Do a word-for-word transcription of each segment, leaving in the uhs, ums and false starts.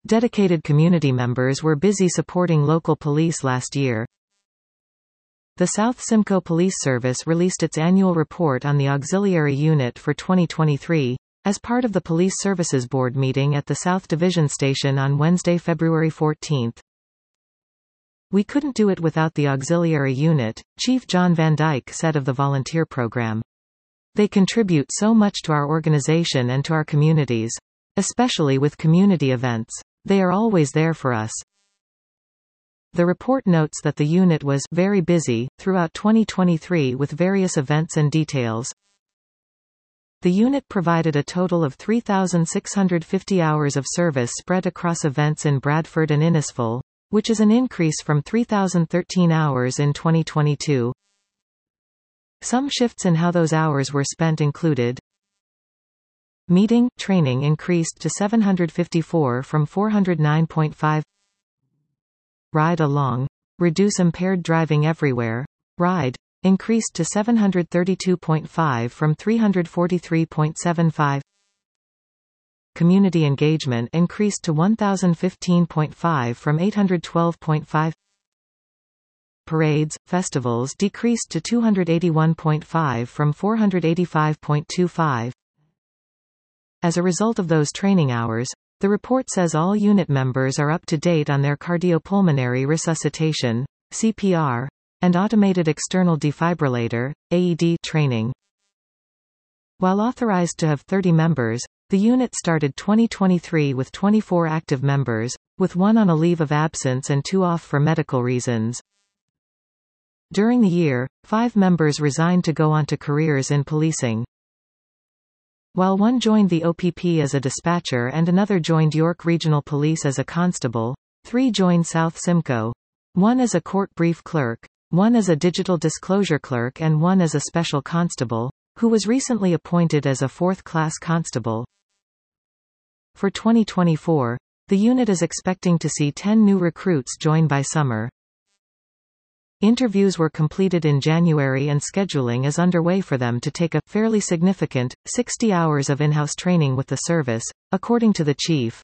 Dedicated community members were busy supporting local police last year. The South Simcoe Police Service released its annual report on the Auxiliary Unit for twenty twenty-three, as part of the Police Services Board meeting at the South Division Station on Wednesday, February fourteenth. "We couldn't do it without the Auxiliary Unit," Chief John Van Dyke said of the volunteer program. "They contribute so much to our organization and to our communities. Especially with community events. They are always there for us." The report notes that the unit was very busy throughout twenty twenty-three with various events and details. The unit provided a total of three thousand six hundred fifty hours of service spread across events in Bradford and Innisfil, which is an increase from three thousand thirteen hours in twenty twenty-two. Some shifts in how those hours were spent included: meeting, training increased to seven hundred fifty-four from four hundred nine point five. Ride along, reduce impaired driving everywhere, ride, increased to seven hundred thirty-two point five from three hundred forty-three point seven five. Community engagement increased to one thousand fifteen point five from eight hundred twelve point five. Parades, festivals decreased to two hundred eighty-one point five from four hundred eighty-five point two five. As a result of those training hours, the report says all unit members are up to date on their cardiopulmonary resuscitation, C P R, and automated external defibrillator, A E D, training. While authorized to have thirty members, the unit started twenty twenty-three with twenty-four active members, with one on a leave of absence and two off for medical reasons. During the year, five members resigned to go on to careers in policing. While one joined the O P P as a dispatcher and another joined York Regional Police as a constable, three joined South Simcoe. One as a court brief clerk, one as a digital disclosure clerk and one as a special constable, who was recently appointed as a fourth-class constable. For twenty twenty-four, the unit is expecting to see ten new recruits join by summer. Interviews were completed in January and scheduling is underway for them to take a fairly significant sixty hours of in-house training with the service, according to the chief.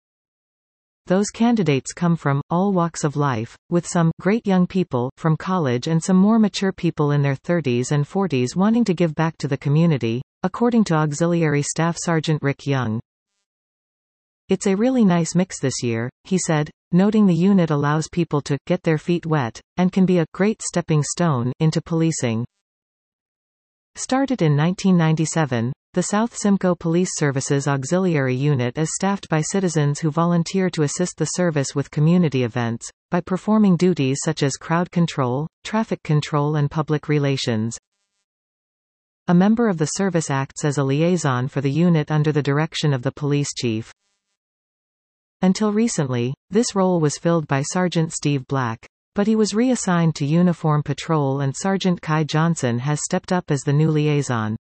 Those candidates come from all walks of life, with some great young people from college and some more mature people in their thirties and forties wanting to give back to the community, according to Auxiliary Staff Sergeant Rick Young. "It's a really nice mix this year," he said, noting the unit allows people to get their feet wet, and can be a great stepping stone into policing. Started in nineteen ninety-seven, the South Simcoe Police Service's Auxiliary Unit is staffed by citizens who volunteer to assist the service with community events, by performing duties such as crowd control, traffic control and public relations. A member of the service acts as a liaison for the unit under the direction of the police chief. Until recently, this role was filled by Sergeant Steve Black, but he was reassigned to Uniform Patrol and Sergeant Kai Johnson has stepped up as the new liaison.